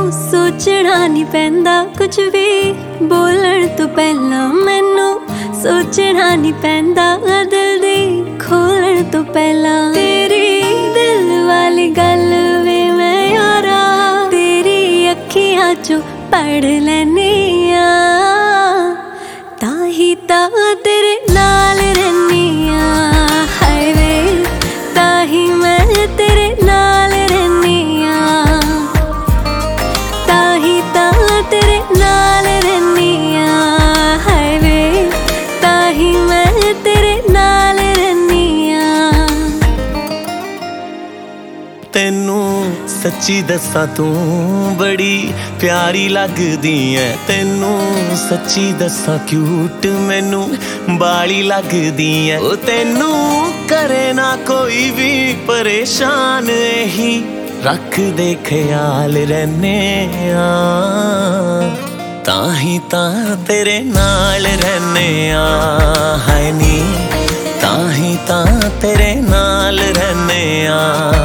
सोचना नहीं पैंदा कुछ भी बोलण तो पहला मैनू सोचना नहीं पैंदा दिल दी खोलण तो पहला तेरी दिल वाली गल वे मैं यारा तेरी अखियां चो पढ़ लैनी आ ताही ता तेरे नाल रहनी आ हाय वे ताही मैं तेरे नाल रहनी आ ताही ता तेरे नाल रहनी आ हाय वे ताही मैं तेरे नाल रहनी आ तेनू सच्ची दसा तू बड़ी प्यारी लगदी है तेनू सच्ची दसा क्यूट मैनू बाली लगदी है ओ तेनू करे ना कोई भी परेशान ही रख दे ख्याल रहने आ ताही ता तेरे नाल रहने आ हाय नी ताही ता तेरे नाल रहने आ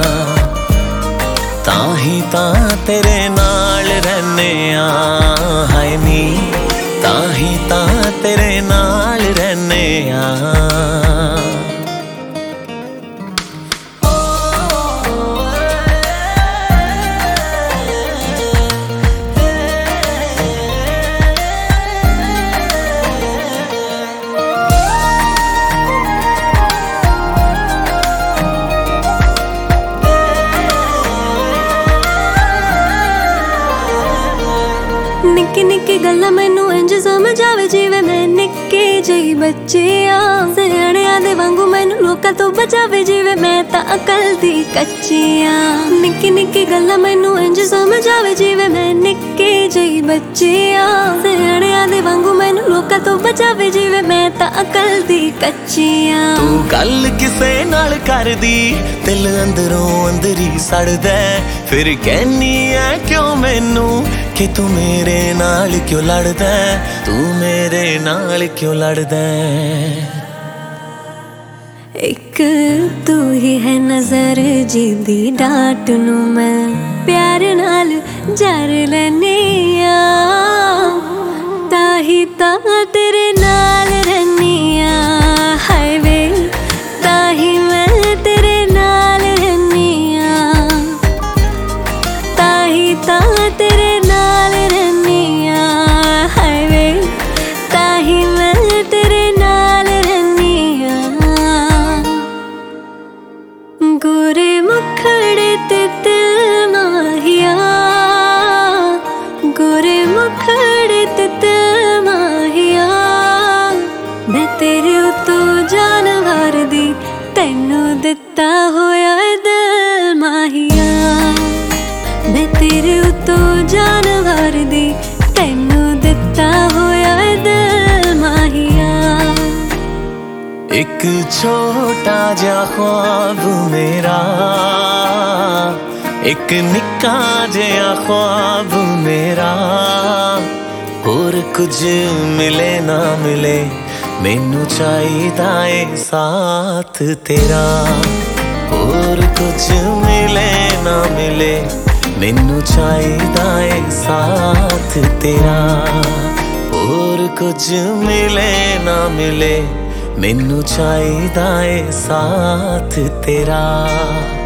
ताही ता तेरे नाल रहने आ हाय नी ताही ता तेरे नाल रहने आ निक्की निक्की गल्ला मैनू इंज समझ आवे जिवें मैं निक्के जही बच्चे आ सियाणियां दे वांगू मैनू लोकां तो बचावे जिवें मैं तां अकल दी कच्ची आ निक्की निक्की गल्ला मैनू इंज समझ आवे जिवें मैं निक्के जही बच्चे आ सियाणियां दे वांगू मैनू लोकां तो बचावे जिवें मैं तां अकल दी कच्ची आ तू गल किसे नाल करदी दिल अंदरों अंदर ही सड़दा फिर कहनी है क्यों मैनू कि तू मेरे नाल क्यों लड़दा तू मेरे नाल क्यों लड़दा एक तू ही है नजर जिदी डाट नू मैं प्यार नाल जर लैनी आ ताही ता तेरे नाल रहनी आ हाय वे ताही मैं तेरे नाल रहनी आ ताही ता तेरे नाल रहनी आ हाय वे ताही मैं तेरे नाल रहनी आ गोरे मुखड़े ते दिल माहिया गोरे मुखड़े ते दिल माहिया मैं तेरे उतों जानवर दी तैनू दिता होया दिल माहिया मैं तेरे उतों जानवर दी तैनू दिता होया दिल माहिया एक छोटा जा ख्वाब मेरा एक निक्का जिहा ख्वाब मेरा होर कुछ मिले ना मिले मैनू चाहिदा है साथ तेरा होर कुछ मिले ना मिले मैनू चाहिदा है साथ तेरा होर कुछ मिले ना मिले मैनू चाहिदा है साथ तेरा।